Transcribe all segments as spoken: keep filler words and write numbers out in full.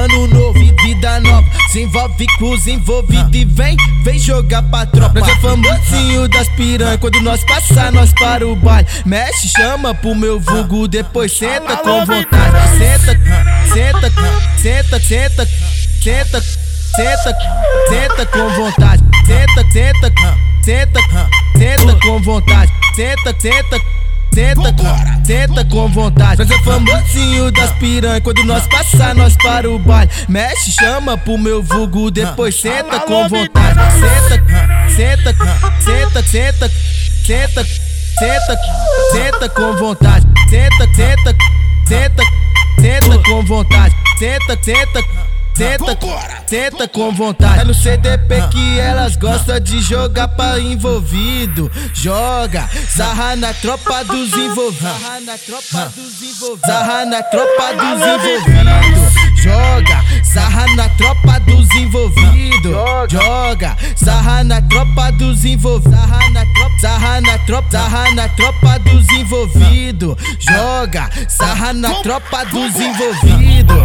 Ano novo e vida nova, se envolve com os envolvidos e vem, vem jogar pra tropa. Nós é famosinho das piranhas, quando nós passar nós para o baile. Mexe, chama pro meu vulgo, depois senta com vontade. Senta, senta, senta, senta, senta, senta, senta com vontade. Senta, senta, senta, senta com vontade. Senta, senta, senta, senta com vontade. Nós é famosinho das piranhas, quando nós passar nós para o baile. Mexe, chama pro meu vulgo, depois senta com vontade. Senta, senta, senta, senta, senta, senta, senta com vontade. Senta, senta, senta, senta com vontade. Senta, senta, senta, senta com vontade. É no C D P que elas gostam de jogar pra envolvido. Joga, sarra na tropa dos envolvidos. Sarra na tropa dos envolvidos. Sarra na tropa dos envolvidos. Joga, sarra na tropa dos envolvidos. Joga, sarra na tropa dos envolvidos. Sarra na tropa, sarra na tropa, sarra na tropa dos envolvidos. Joga, sarra na tropa dos envolvidos.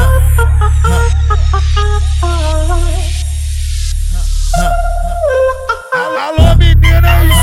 Alô, meninas!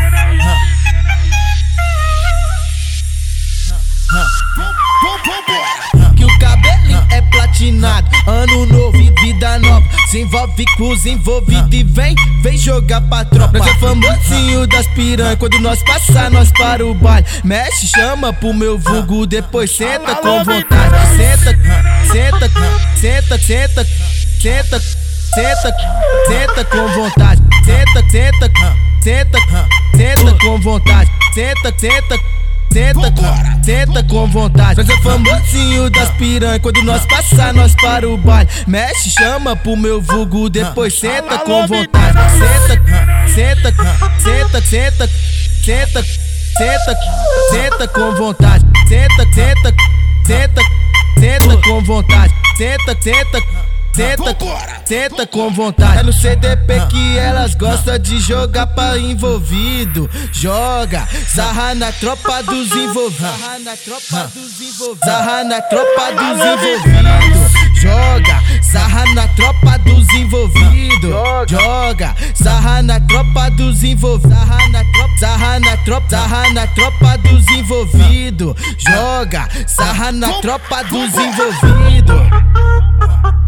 Que o cabelinho é platinado, ano novo e vida nova, se envolve com os envolvidos e vem, vem jogar pra tropa. Nós é famosinho das piranhas, quando nós passar nós para o baile. Mexe, chama pro meu vulgo, depois senta com vontade. Senta, senta, senta, senta, senta, senta, senta com vontade. Senta, senta, senta, senta com vontade. Senta, senta, senta, senta com vontade. Nós é famosinho das piranhas, quando nós passar nós para o baile. Mexe, chama pro meu vulgo, depois senta com vontade. Senta, senta, senta, senta, senta, senta, senta com vontade. Senta, senta, senta, senta com vontade. Senta, senta, senta, senta com vontade. É no C D P que elas gostam de jogar pra envolvido. Joga, sarra na tropa dos envolvidos. Sarra na tropa dos envolvidos. Sarra na tropa dos envolvidos. Joga, sarra na tropa dos envolvidos. Joga, sarra na tropa dos envolvidos. Sarra na tropa, sarra na tropa, sarra na tropa dos envolvidos. Joga, sarra na tropa dos envolvidos.